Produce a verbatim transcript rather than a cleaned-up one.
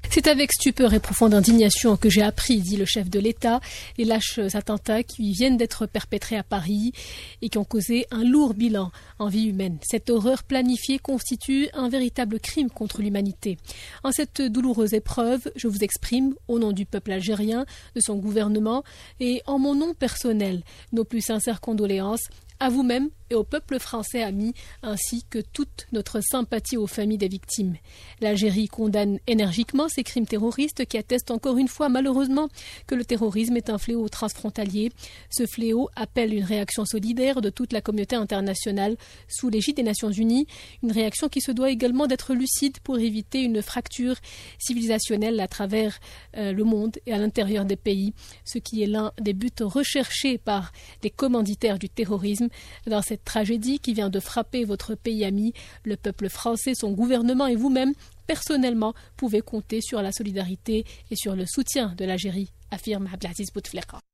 C'est avec stupeur et profonde indignation que j'ai appris, dit le chef de l'État, les lâches attentats qui viennent d'être perpétrés à Paris et qui ont causé un lourd bilan en vie humaine. Cette horreur planifiée constitue un véritable crime contre l'humanité. En cette douloureuse épreuve, je vous exprime, au nom du peuple algérien, de son gouvernement et en mon nom personnel, nos plus sincères condoléances à vous-même et au peuple français ami, ainsi que toute notre sympathie aux familles des victimes. L'Algérie condamne énergiquement ces crimes terroristes qui attestent encore une fois malheureusement que le terrorisme est un fléau transfrontalier. Ce fléau appelle une réaction solidaire de toute la communauté internationale sous l'égide des Nations Unies, une réaction qui se doit également d'être lucide pour éviter une fracture civilisationnelle à travers euh, le monde et à l'intérieur des pays, ce qui est l'un des buts recherchés par les commanditaires du terrorisme. Dans cette tragédie qui vient de frapper votre pays ami, le peuple français, son gouvernement et vous-même, personnellement, pouvez compter sur la solidarité et sur le soutien de l'Algérie, affirme Abdelaziz Bouteflika.